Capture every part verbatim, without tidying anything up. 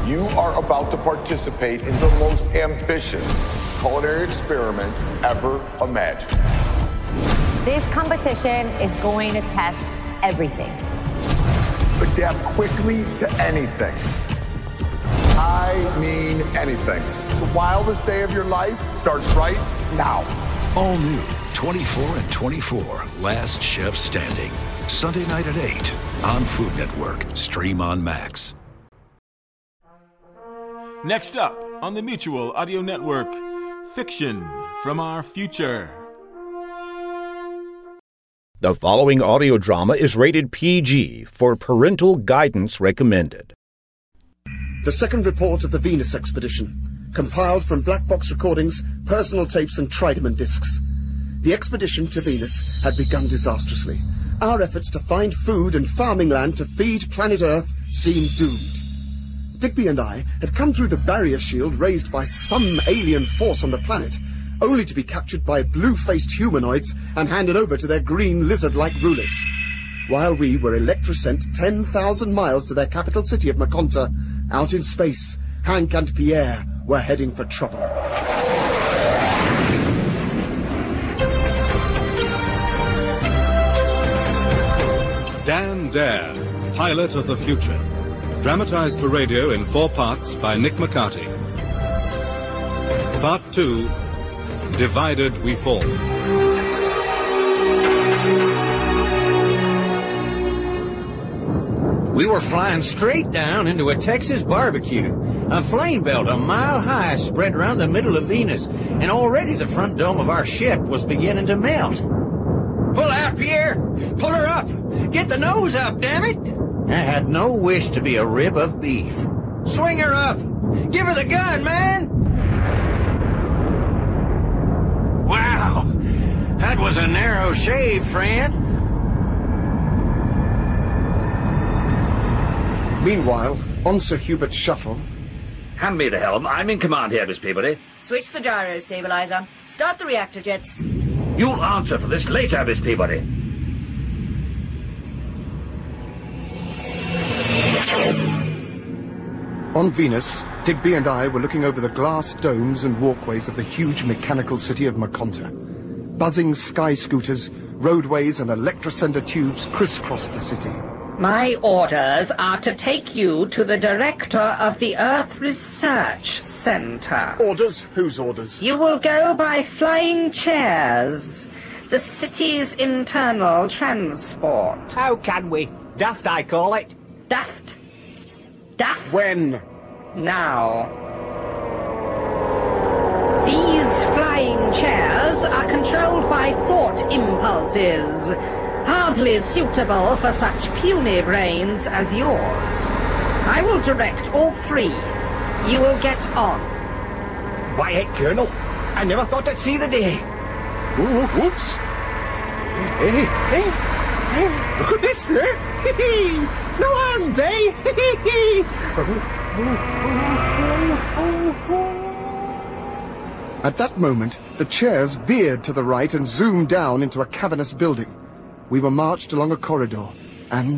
You are about to participate in the most ambitious culinary experiment ever imagined. This competition is going to test everything. Adapt quickly to anything. I mean anything. The wildest day of your life starts right now. All new twenty-four and twenty-four, Last Chef Standing. Sunday night at eight on Food Network. Stream on Max. Next up on the Mutual Audio Network, Fiction from Our Future. The following audio drama is rated P G for parental guidance recommended. The second report of the Venus expedition, compiled from black box recordings, personal tapes and Trideman discs. The expedition to Venus had begun disastrously. Our efforts to find food and farming land to feed planet Earth seemed doomed. Digby and I had come through the barrier shield raised by some alien force on the planet, only to be captured by blue-faced humanoids and handed over to their green lizard-like rulers. While we were electrosent ten thousand miles to their capital city of Maconta, out in space, Hank and Pierre were heading for trouble. Dan Dare, Pilot of the Future. Dramatized for radio in four parts by Nick McCarty. Part two, Divided We Fall. We were flying straight down into a Texas barbecue. A flame belt a mile high spread around the middle of Venus, and already the front dome of our ship was beginning to melt. Pull out, Pierre! Pull her up! Get the nose up, damn it! I had no wish to be a rib of beef. Swing her up! Give her the gun, man! Wow! That was a narrow shave, friend. Meanwhile, on Sir Hubert's shuttle... Hand me the helm. I'm in command here, Miss Peabody. Switch the gyro stabilizer. Start the reactor jets. You'll answer for this later, Miss Peabody. On Venus, Digby and I were looking over the glass domes and walkways of the huge mechanical city of Maconta. Buzzing sky scooters, roadways and electrosender tubes crisscrossed the city. My orders are to take you to the director of the Earth Research Center. Orders? Whose orders? You will go by flying chairs. The city's internal transport. How can we? Daft, I call it. Daft. Daft. When? Now. These flying chairs are controlled by thought impulses, hardly suitable for such puny brains as yours. I will direct all three. You will get on. Why, Colonel, I never thought I'd see the day. Ooh, whoops. Hey, hey, hey, look at this, sir. No arms, eh? At that moment, the chairs veered to the right and zoomed down into a cavernous building. We were marched along a corridor, and...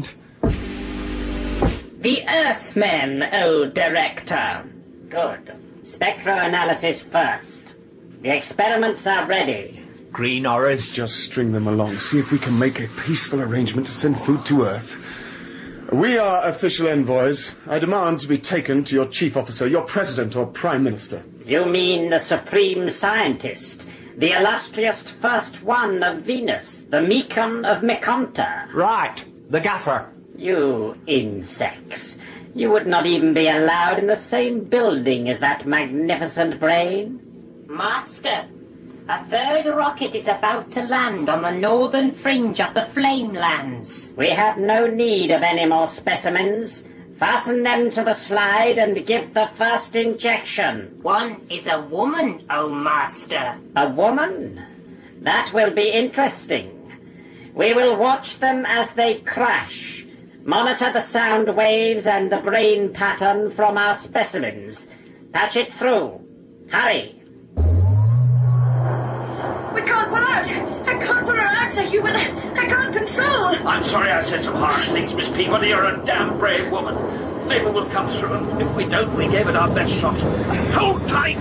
The Earthmen, oh Director. Good. Spectroanalysis first. The experiments are ready. Green horrors. Just string them along. See if we can make a peaceful arrangement to send food to Earth. We are official envoys. I demand to be taken to your chief officer, your president or prime minister. You mean the supreme scientist, the illustrious first one of Venus, the Mekon of Maconta. Right, the gaffer. You insects. You would not even be allowed in the same building as that magnificent brain. Master, a third rocket is about to land on the northern fringe of the Flamelands. We have no need of any more specimens. Fasten them to the slide and give the first injection. One is a woman, oh Master. A woman? That will be interesting. We will watch them as they crash. Monitor the sound waves and the brain pattern from our specimens. Patch it through. Hurry. We can't pull out. I can't pull her out, Sir Hubert. I can't control. I'm sorry I said some harsh things, Miss Peabody. You're a damn brave woman. maybe we'll come through, and if we don't, we gave it our best shot. Hold tight!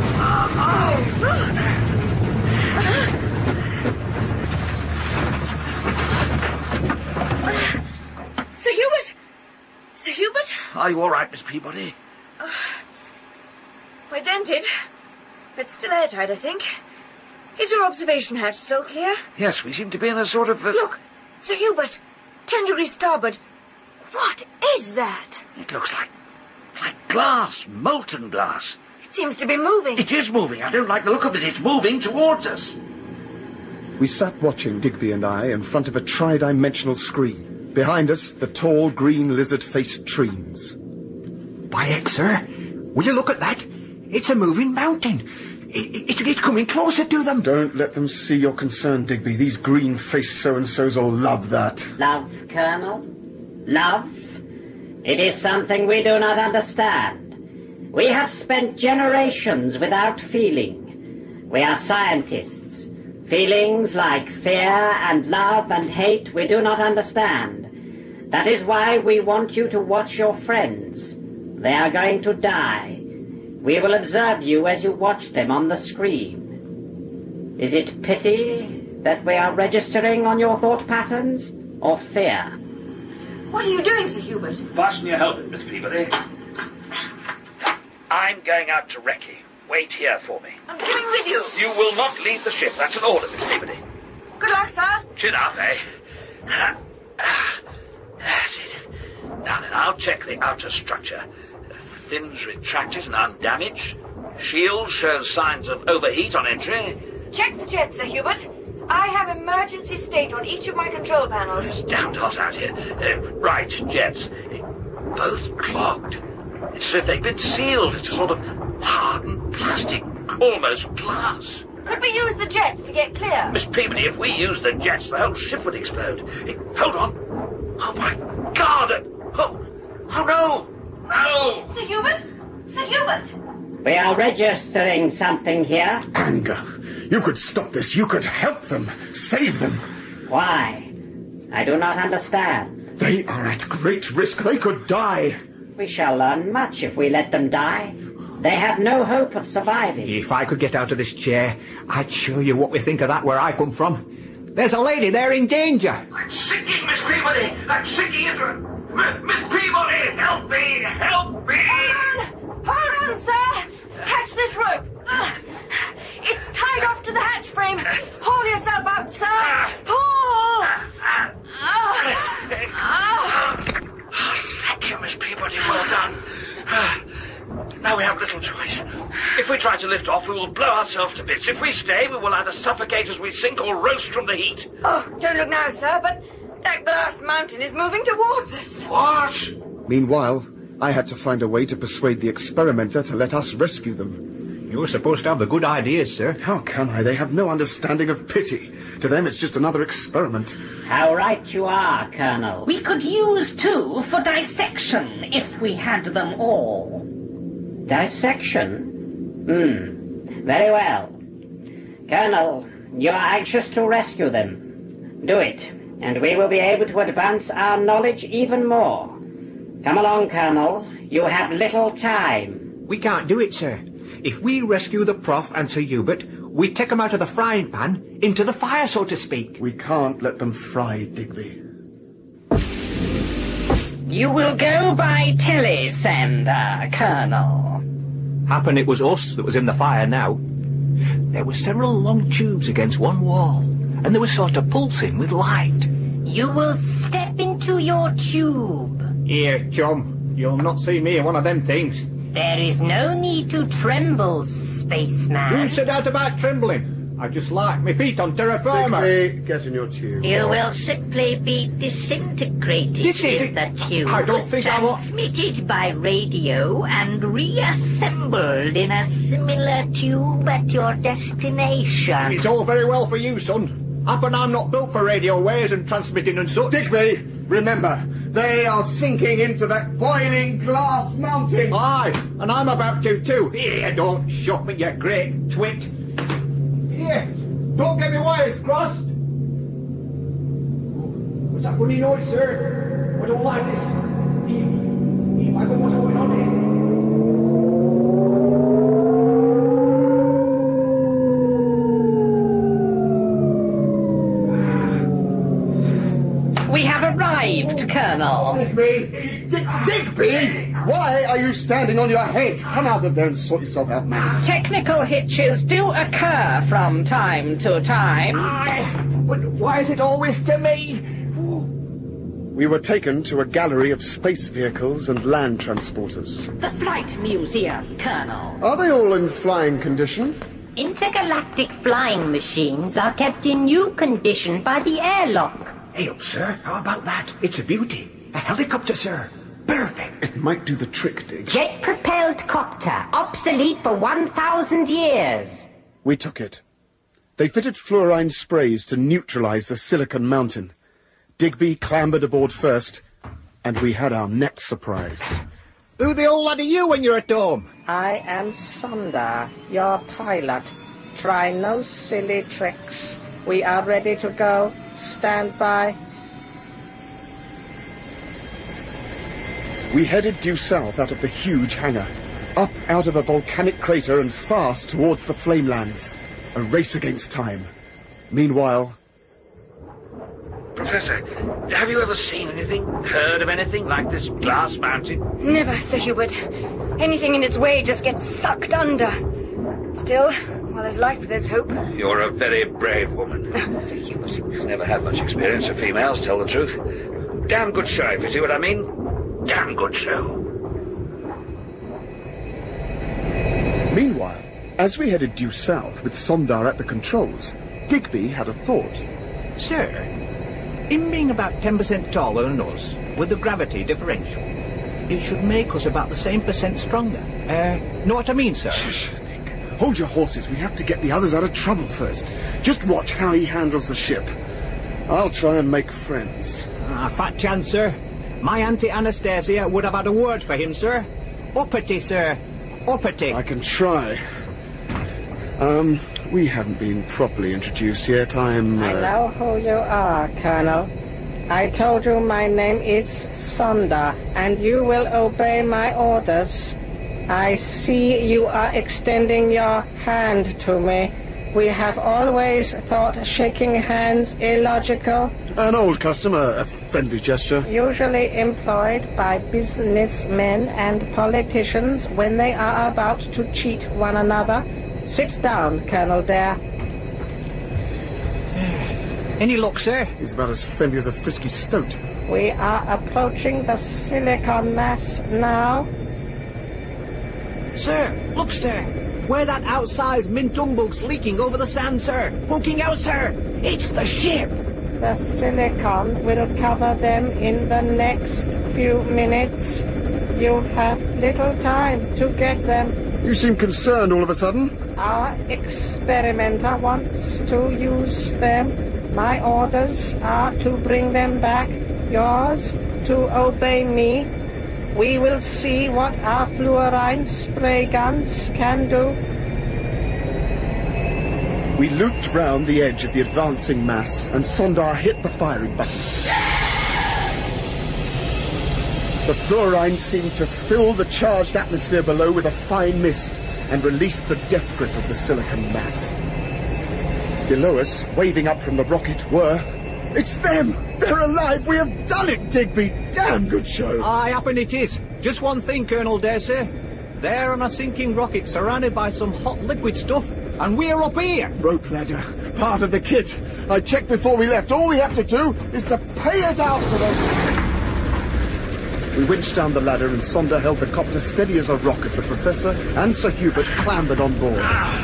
Sir Hubert! Sir Hubert? Are you all right, Miss Peabody? Uh, we're dented. It's still airtight, I think. Is your observation hatch still clear? Yes, we seem to be in a sort of... Uh... Look, Sir Hubert, ten degrees starboard. What is that? It looks like... like glass, molten glass. It seems to be moving. It is moving. I don't like the look of it. It's moving towards us. We sat watching, Digby and I, in front of a tri-dimensional screen. Behind us, the tall, green, lizard-faced trees. By heck, sir, will you look at that? It's a moving mountain. It, it, it's coming closer to them. Don't let them see your concern, Digby. These green-faced so-and-sos will love that. Love, Colonel? Love? It is something we do not understand. We have spent generations without feeling. We are scientists. Feelings like fear and love and hate we do not understand. That is why we want you to watch your friends. They are going to die. We will observe you as you watch them on the screen. Is it pity that we are registering on your thought patterns, or fear? What are you doing, Sir Hubert? Fasten your helmet, Miss Peabody. I'm going out to recce. Wait here for me. I'm coming with you. You will not leave the ship. That's an order, Miss Peabody. Good luck, sir. Chin up, eh? That's it. Now then, I'll check the outer structure. Fins retracted and undamaged. Shield shows signs of overheat on entry. Check the jets, Sir Hubert. I have emergency state on each of my control panels. It's damned hot out here. Uh, right, jets. Both clogged. It's as if they've been sealed. It's a sort of hardened plastic, almost glass. Could we use the jets to get clear? Miss Peabody, if we use the jets, the whole ship would explode. Hey, hold on. Oh, my God. Oh, oh no. No! Sir Hubert? Sir Hubert! We are registering something here. Anger. You could stop this. You could help them. Save them. Why? I do not understand. They are at great risk. They could die. We shall learn much if we let them die. They have no hope of surviving. If I could get out of this chair, I'd show you what we think of that where I come from. There's a lady there in danger. I'm sinking, Miss Peabody. I'm sinking into it. Miss Peabody, help me! Help me! Hold on! Hold on, sir! Catch this rope! Uh, it's tied off to the hatch frame. Haul yourself out, sir! Pull! Uh, uh, Thank you, Miss Peabody. Well done. Uh, now we have little choice. If we try to lift off, we will blow ourselves to bits. If we stay, we will either suffocate as we sink or roast from the heat. Oh, don't look now, sir, but that glass mountain is moving towards us. What? Meanwhile, I had to find a way to persuade the experimenter to let us rescue them. You were supposed to have the good ideas, sir. How can I? They have no understanding of pity. To them, it's just another experiment. How right you are, Colonel. We could use two for dissection if we had them all. Dissection? Hmm. Very well. Colonel, you are anxious to rescue them. Do it, and we will be able to advance our knowledge even more. Come along, Colonel. You have little time. We can't do it, sir. If we rescue the Prof and Sir Hubert, we take them out of the frying pan into the fire, so to speak. We can't let them fry, Digby. You will go by telesander, Colonel. Happen it was us that was in the fire now. There were several long tubes against one wall, and they were sort of pulsing with light. You will step into your tube. Here, chum, you'll not see me in one of them things. There is no need to tremble, spaceman. Who said that about trembling? I just like my feet on terra firma. Digby, get in your tube. You will simply be disintegrated Dis- in the tube. I don't think I will. Transmitted by radio and reassembled in a similar tube at your destination. It's all very well for you, son. Happen I'm not built for radio waves and transmitting and such. Digby, remember, they are sinking into that boiling glass mountain. Aye, and I'm about to too. Here, don't shock me, you great twit. Here, don't get me wires crossed. What's that funny noise, sir? I don't like this. Here, We have arrived, Colonel. Digby! D- Digby! Why are you standing on your head? Come out of there and sort yourself out, man. Technical hitches do occur from time to time. I, but why is it always to me? We were taken to a gallery of space vehicles and land transporters. The Flight Museum, Colonel. Are they all in flying condition? Intergalactic flying machines are kept in new condition by the airlock. Hey up, sir. How about that? It's a beauty. A helicopter, sir. Perfect. It might do the trick, Dig. Jet-propelled copter, obsolete for one thousand years. We took it. They fitted fluorine sprays to neutralize the silicon mountain. Digby clambered aboard first, and we had our next surprise. Who the old lad are you when you're at home? I am Sundar, your pilot. Try no silly tricks. We are ready to go. Stand by. We headed due south out of the huge hangar, up out of a volcanic crater and fast towards the Flamelands. A race against time. Meanwhile... Professor, have you ever seen anything, heard of anything like this glass mountain? Never, Sir Hubert. Anything in its way just gets sucked under. Still, while there's life, there's hope. You're a very brave woman. Oh, Sir Hubert. Never had much experience of females, tell the truth. Damn good show, if you see what I mean. Damn good show. Meanwhile, as we headed due south with Sondar at the controls, Digby had a thought. Sir, him being about ten percent taller than us, with the gravity differential, it should make us about the same percent stronger. Uh, know what I mean, sir? Shh, Dick. Hold your horses. We have to get the others out of trouble first. Just watch how he handles the ship. I'll try and make friends. Ah, fat chance, sir. My Auntie Anastasia would have had a word for him, sir. Uppity, sir. Uppity. I can try. Um, we haven't been properly introduced yet. I'm... Uh... I know who you are, Colonel. I told you my name is Sundar, and you will obey my orders. I see you are extending your hand to me. We have always thought shaking hands illogical. An old custom, a, a friendly gesture. Usually employed by businessmen and politicians when they are about to cheat one another. Sit down, Colonel Dare. Any luck, sir? He's about as friendly as a frisky stoat. We are approaching the silicon mass now. Sir, look, sir. Where that outsized mint humbug's leaking over the sand, sir. Poking out, sir. It's the ship. The silicon will cover them in the next few minutes. You have little time to get them. You seem concerned all of a sudden. Our experimenter wants to use them. My orders are to bring them back. Yours to obey me. We will see what our fluorine spray guns can do. We looped round the edge of the advancing mass, and Sondar hit the firing button. The fluorine seemed to fill the charged atmosphere below with a fine mist and released the death grip of the silicon mass. Below us, waving up from the rocket, were... It's them! They're alive! We have done it, Digby! Damn good show! I happen it is. Just one thing, Colonel Dare, sir. They're on a sinking rocket surrounded by some hot liquid stuff, and we're up here. Rope ladder. Part of the kit. I checked before we left. All we have to do is to pay it out to them. We winched down the ladder, and Sondar held the copter steady as a rock as the Professor and Sir Hubert clambered on board.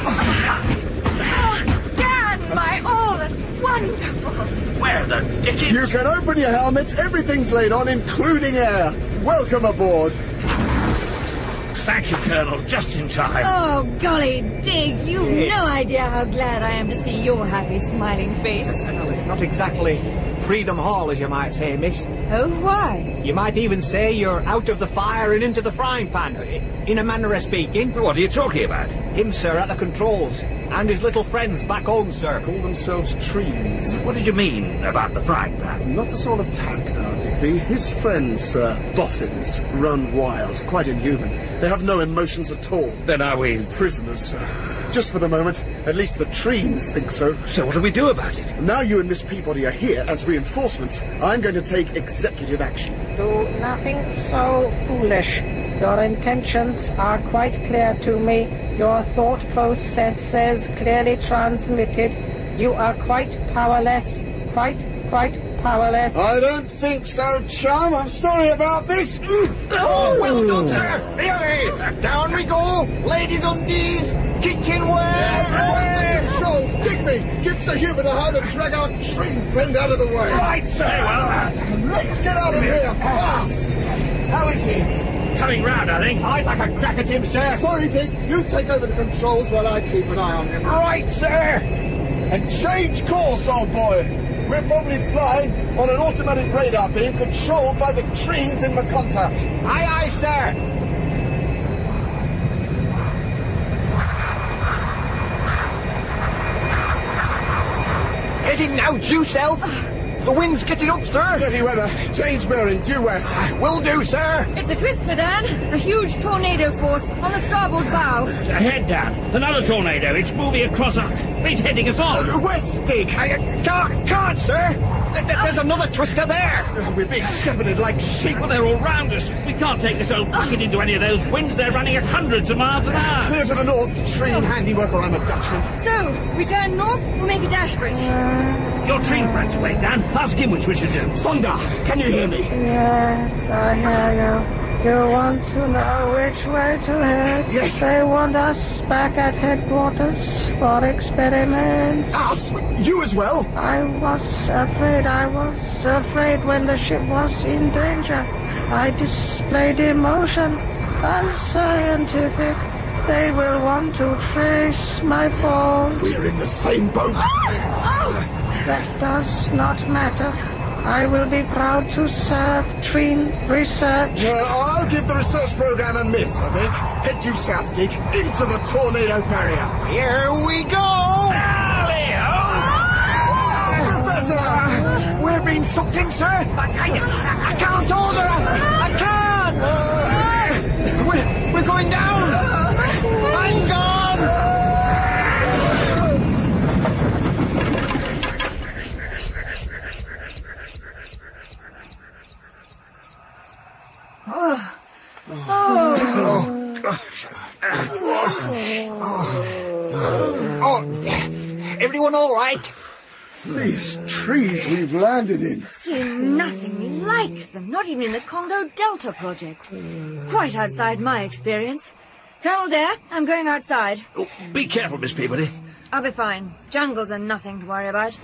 Dan, my all, that's wonderful. Where the dickens? You can open your helmets. Everything's laid on, including air. Welcome aboard. Thank you, Colonel. Just in time. Oh, golly, Dig, you've Yeah. no idea how glad I am to see your happy, smiling face. Well, it's not exactly Freedom Hall, as you might say, miss. Oh, why? You might even say you're out of the fire and into the frying pan, in a manner of speaking. What are you talking about? Him, sir, at the controls, and his little friends back home, sir. Call themselves trees. What did you mean about the frying pan? Not the sort of tact, now, Digby. His friends, sir, boffins, run wild, quite inhuman. They have no emotions at all. Then are we prisoners, sir? Just for the moment. At least the trees think so. So what do we do about it? Now you and Miss Peabody are here as reinforcements. I'm going to take executive action. Do nothing so foolish. Your intentions are quite clear to me. Your thought processes clearly transmitted. You are quite powerless. Quite, quite powerless. I don't think so, chum. I'm sorry about this. Oh, well done, sir. Here, down we go. Ladies' undies, kitchenware. Controls, Digby, give Sir Hubert a hand and drag our train friend out of the way. Right, sir. Well, let's get out of here fast. How is he? Coming round, I think. I'd like a crack at him, sir. Sorry, Dick. You take over the controls while I keep an eye on him. Right, sir. And change course, old boy. We're probably flying on an automatic radar beam controlled by the trees in Maconta. Aye, aye, sir. Heading now, due south. The wind's getting up, sir. Dirty weather. Change bearing, due west. Will do, sir. It's a twister, Dan. A huge tornado force on the starboard bow. Ahead, Dan. Another tornado. It's moving across our... It's heading us on. Uh, west, Dick. I can't, can't, sir. Th- th- there's another twister there. We're being shepherded like sheep. Well, they're all round us. We can't take this old bucket into any of those winds. They're running at hundreds of miles an hour. Clear to the north. Tree handiwork, or I'm a Dutchman. So, we turn north, we'll make a dash for it. Your train friend's away, Dan. Ask him which we should do. Sonda, can you hear me? Yes, I hear you. You want to know which way to head? Yes. They want us back at headquarters for experiments. Us? You as well? I was afraid. I was afraid when the ship was in danger. I displayed emotion. Unscientific. They will want to trace my fault. We're in the same boat. That does not matter. I will be proud to serve Treen Research. Uh, I'll give the research program a miss, I think. Head due south, Dick, into the tornado barrier. Here we go! Oh, Professor! We're being sucked in, sir. I, I, I can't order. I can't. We're, we're going down. I'm gone. Oh. Oh. Oh. Oh. Everyone all right? These trees we've landed in. Seen nothing like them, not even in the Congo Delta project. Quite outside my experience. Colonel Dare, I'm going outside. Oh, be careful, Miss Peabody. I'll be fine. Jungles are nothing to worry about.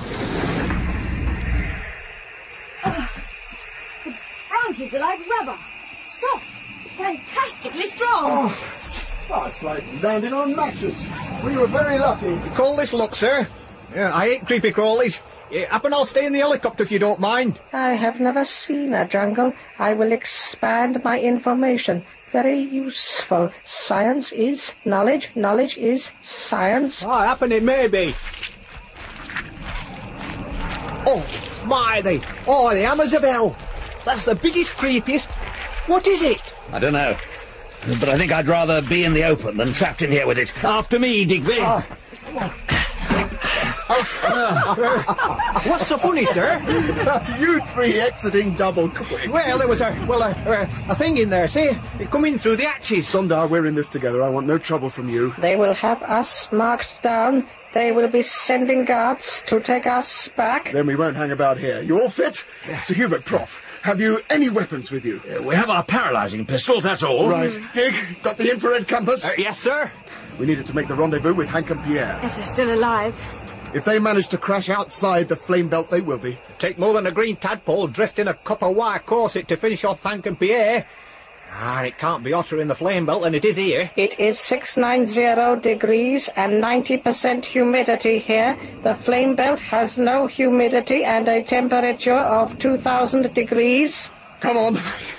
Oh. The branches are like rubber. Soft. Fantastically strong. Oh. Oh, it's like landing on mattress. We were very lucky. Call this luck, sir. Yeah, I hate creepy crawlies. Yeah, up and I'll stay in the helicopter if you don't mind. I have never seen a jungle. I will expand my information. Very useful. Science is knowledge. Knowledge is science. Oh, happen it may be. Oh, my, they... Oh, the hammers of hell. That's the biggest, creepiest... What is it? I don't know. But I think I'd rather be in the open than trapped in here with it. After me, Digby. Oh. What's so funny, sir? You three exiting double quick. Well, there was a well a, a thing in there. See, it come in through the hatches. Sundar, we're in this together. I want no trouble from you. They will have us marked down. They will be sending guards to take us back. Then we won't hang about here. You all fit? Yeah. Sir Hubert, Prof, have you any weapons with you? Uh, we have our paralysing pistols, that's all. Right. Dig, got the infrared compass? Uh, yes, sir. We needed to make the rendezvous with Hank and Pierre. If they're still alive. If they manage to crash outside the flame belt, they will be. Take more than a green tadpole dressed in a copper wire corset to finish off Hank and Pierre. Ah, it can't be hotter in the flame belt than it is here. It is six ninety degrees and ninety percent humidity here. The flame belt has no humidity and a temperature of two thousand degrees. Come on.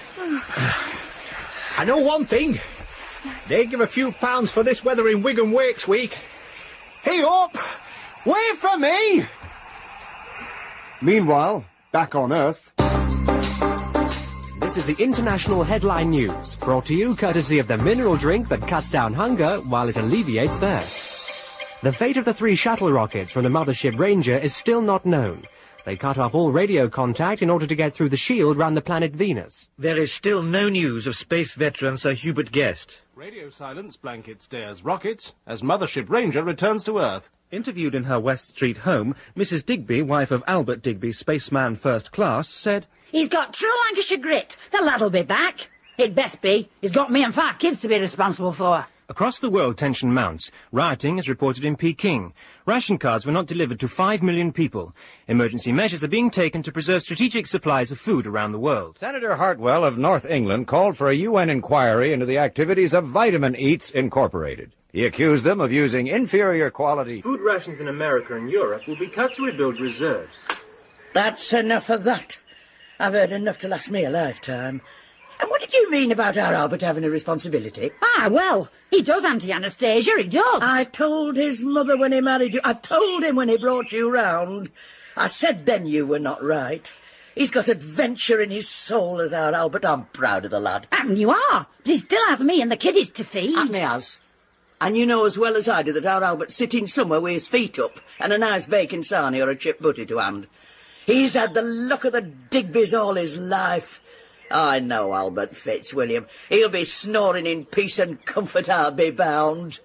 I know one thing. They give a few pounds for this weather in Wigan Wakes Week. Hey up! Wait for me! Meanwhile, back on Earth... This is the International Headline News, brought to you courtesy of the mineral drink that cuts down hunger while it alleviates thirst. The fate of the three shuttle rockets from the mothership Ranger is still not known. They cut off all radio contact in order to get through the shield round the planet Venus. There is still no news of space veteran Sir Hubert Guest. Radio silence blanket stares rockets as Mothership Ranger returns to Earth. Interviewed in her West Street home, Missus Digby, wife of Albert Digby, spaceman first class, said, "He's got true Lancashire grit. The lad'll be back. He'd best be. He's got me and five kids to be responsible for." Across the world, tension mounts. Rioting is reported in Peking. Ration cards were not delivered to five million people. Emergency measures are being taken to preserve strategic supplies of food around the world. Senator Hartwell of North England called for a U N inquiry into the activities of Vitamin Eats Incorporated. He accused them of using inferior quality... Food rations in America and Europe will be cut to rebuild reserves. That's enough of that. I've heard enough to last me a lifetime. And what did you mean about our Albert having a responsibility? Ah, well, he does, Auntie Anastasia, he does. I told his mother when he married you. I told him when he brought you round. I said then you were not right. He's got adventure in his soul as our Albert. I'm proud of the lad. And you are. But he still has me and the kiddies to feed. And he has. And you know as well as I do that our Albert's sitting somewhere with his feet up and a nice bacon sarnie or a chip butty to hand. He's had the luck of the Digbys all his life. I know Albert Fitzwilliam. He'll be snoring in peace and comfort, I'll be bound.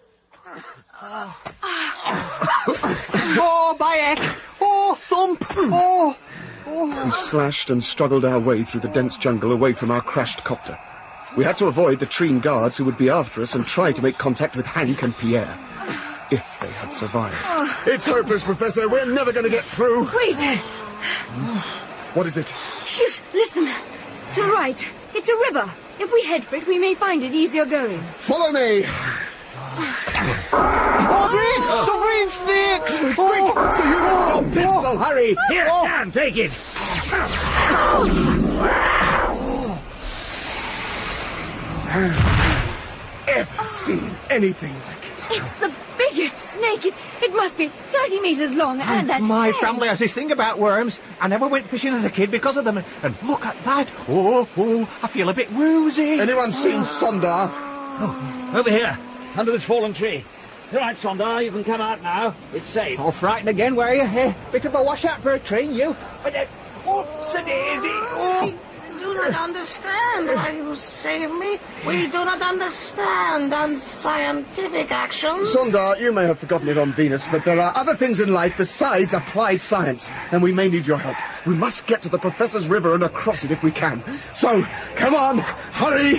Oh, Bayek! Oh, Thump! Oh! oh! We slashed and struggled our way through the dense jungle away from our crashed copter. We had to avoid the Treen guards who would be after us and try to make contact with Hank and Pierre. If they had survived. Oh. It's hopeless, Professor. We're never going to get through. Wait! What is it? Shush! Listen! To the right. It's a river. If we head for it, we may find it easier going. Follow me! Oh, Snakes! Snakes! Quick! So you got your pistol, hurry! Here, oh. Dan, take it! Ever seen anything like it? It's the biggest snake. It, it must be thirty metres long. And, and that My head. family has this thing about worms. I never went fishing as a kid because of them. And, and look at that. Oh, oh, I feel a bit woozy. Anyone seen Sondar? Oh, over here, under this fallen tree. All right, Sondar, you can come out now. It's safe. Oh, frightened again, were you? Eh? Bit of a washout for a train, you. But, uh, oops, a daisy. Oh. We do not understand why you save me. We do not understand unscientific actions. Sondar, you may have forgotten it on Venus, but there are other things in life besides applied science, and we may need your help. We must get to the Professor's River and across it if we can. So, come on, hurry!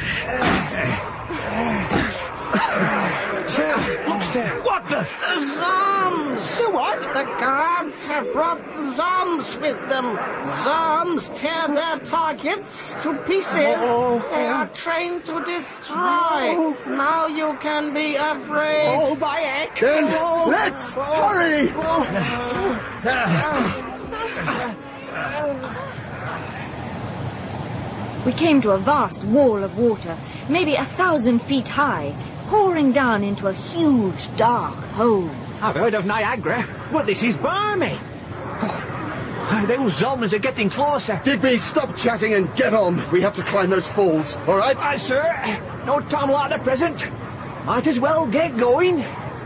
Look, sir. What the? The Zombs! The what? The guards have brought the Zombs with them. Zombs tear their targets to pieces. Oh, oh, they oh. are trained to destroy. Oh. Now you can be afraid. Oh, Bayek! Then oh. let's hurry! We came to a vast wall of water, maybe a thousand feet high, pouring down into a huge, dark hole. I've heard of Niagara, but this is balmy. Oh, those Zombs are getting closer. Digby, stop chatting and get on. We have to climb those falls, all right? Aye, sir. No time like the present. Might as well get going.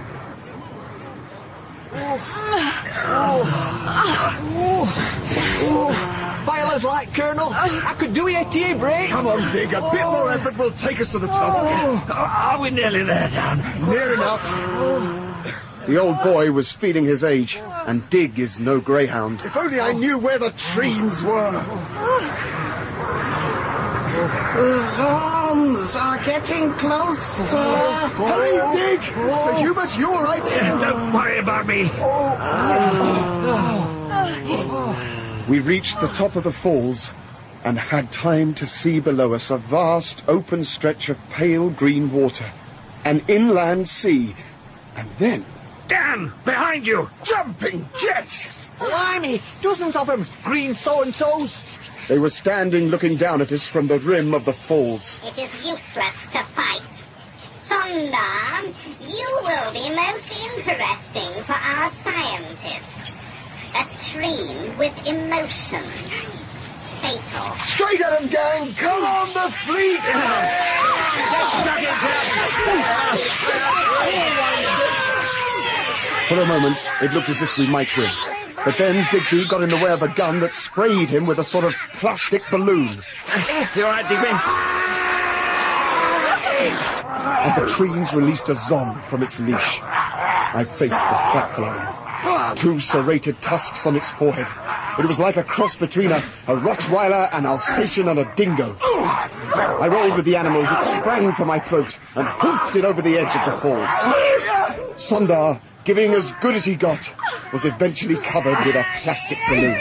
Oh. Oh. Oh. Oh. Violence like, Colonel. I could do a tea break. Come on, Dig. A bit more effort will take us to the top. Oh. Are we nearly there, Dan? Near enough. The old boy was feeling his age, and Dig is no greyhound. If only I knew where the trees were. The Zombs are getting closer. Hurry, Dig! Sir Hubert, you all right? Don't worry about me. We reached the top of the falls and had time to see below us a vast open stretch of pale green water, an inland sea, and then Dan, behind you! Jumping jets! Blimey, dozens of them, green so-and-sos. They were standing looking down at us from the rim of the falls. It is useless to fight. Sondar, you will be most interesting for our scientists. A stream with emotions. Fatal. Straight at him, gang! Come on, the fleet! For a moment, it looked as if we might win. But then Digby got in the way of a gun that sprayed him with a sort of plastic balloon. You all right, Digby? And the trees released a Zon from its leash. I faced the flat fellow. Two serrated tusks on its forehead. It was like a cross between a, a Rottweiler, an Alsatian, and a dingo. I rolled with the animals. It sprang for my throat and hoofed it over the edge of the falls. Sondar, giving as good as he got, was eventually covered with a plastic balloon.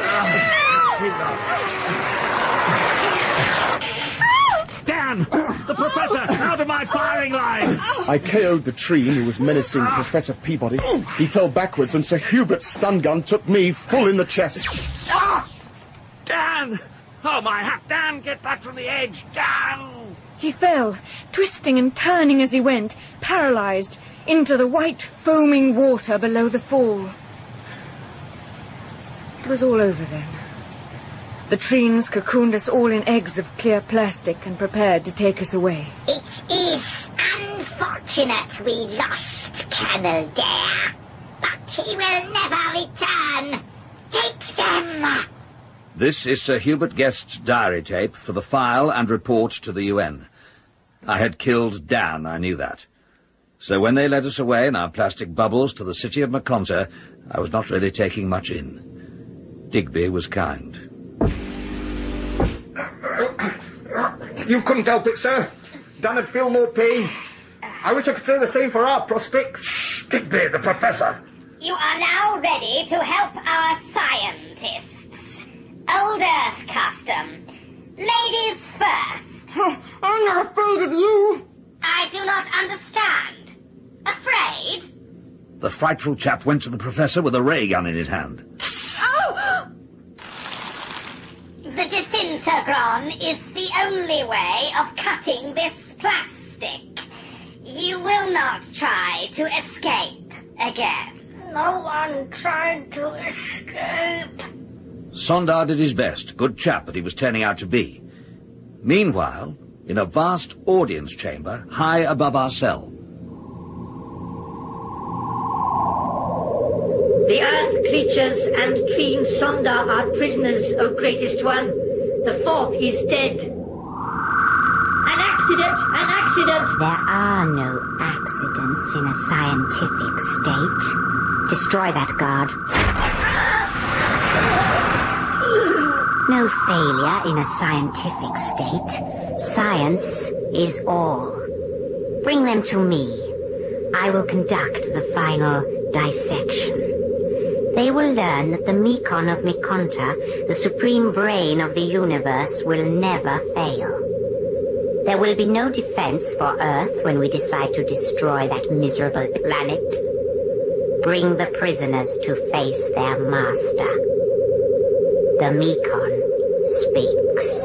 Dan! The Professor! Out of my firing line! I K O'd the tree who was menacing Professor Peabody. He fell backwards and Sir Hubert's stun gun took me full in the chest. Ah! Dan! Oh, my hat! Dan, get back from the edge! Dan! He fell, twisting and turning as he went, paralysed, into the white, foaming water below the fall. It was all over then. The trees cocooned us all in eggs of clear plastic and prepared to take us away. It is unfortunate we lost Colonel Dare, but he will never return. Take them! This is Sir Hubert Guest's diary tape for the file and report to the U N. I had killed Dan, I knew that. So when they led us away in our plastic bubbles to the city of Maconta, I was not really taking much in. Digby was kind. You couldn't help it, sir. Dan would feel no pain. I wish I could say the same for our prospects. Digby, the Professor. You are now ready to help our scientists. Old Earth custom. Ladies first. I'm not afraid of you. I do not understand. Afraid? The frightful chap went to the Professor with a ray gun in his hand. Oh! The disintegron is the only way of cutting this plastic. You will not try to escape again. No one tried to escape. Sondar did his best. Good chap that he was turning out to be. Meanwhile, in a vast audience chamber high above our cell. The Earth creatures and Treen Sondar are prisoners, O greatest one. The fourth is dead. An accident! An accident! There are no accidents in a scientific state. Destroy that guard. No failure in a scientific state. Science is all. Bring them to me. I will conduct the final dissection. They will learn that the Mekon of Mekonta, the supreme brain of the universe, will never fail. There will be no defense for Earth when we decide to destroy that miserable planet. Bring the prisoners to face their master. The Mekon speaks.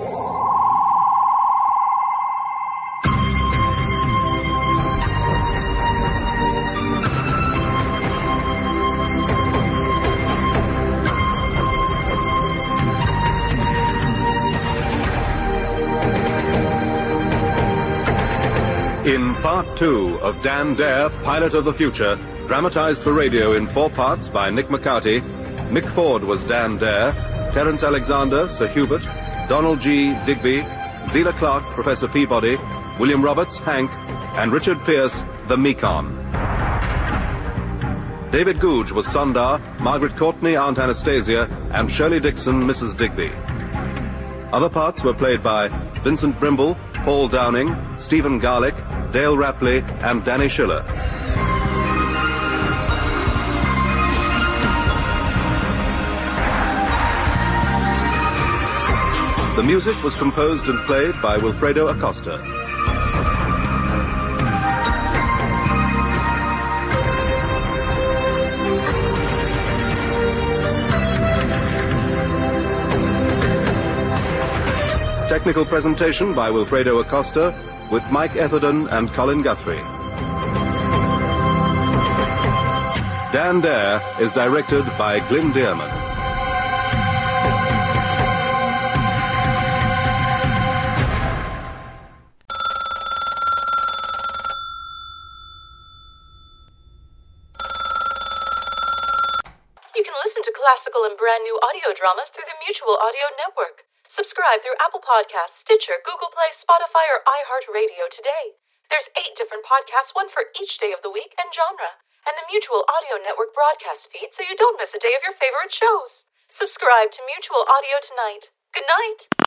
In part two of Dan Dare, Pilot of the Future, dramatized for radio in four parts by Nick McCarty, Mick Ford was Dan Dare, Terence Alexander, Sir Hubert, Donald G. Digby, Zela Clark, Professor Peabody, William Roberts, Hank, and Richard Pierce, the Mekon. David Googe was Sondar, Margaret Courtney, Aunt Anastasia, and Shirley Dixon, Missus Digby. Other parts were played by Vincent Brimble, Paul Downing, Stephen Garlick, Dale Rapley, and Danny Schiller. The music was composed and played by Wilfredo Acosta. Technical presentation by Wilfredo Acosta, with Mike Etherden and Colin Guthrie. Dan Dare is directed by Glyn Dearman. You can listen to classical and brand new audio dramas through the Mutual Audio Network. Subscribe through Apple Podcasts, Stitcher, Google Play, Spotify, or iHeartRadio today. There's eight different podcasts, one for each day of the week and genre, and the Mutual Audio Network broadcast feed so you don't miss a day of your favorite shows. Subscribe to Mutual Audio tonight. Good night.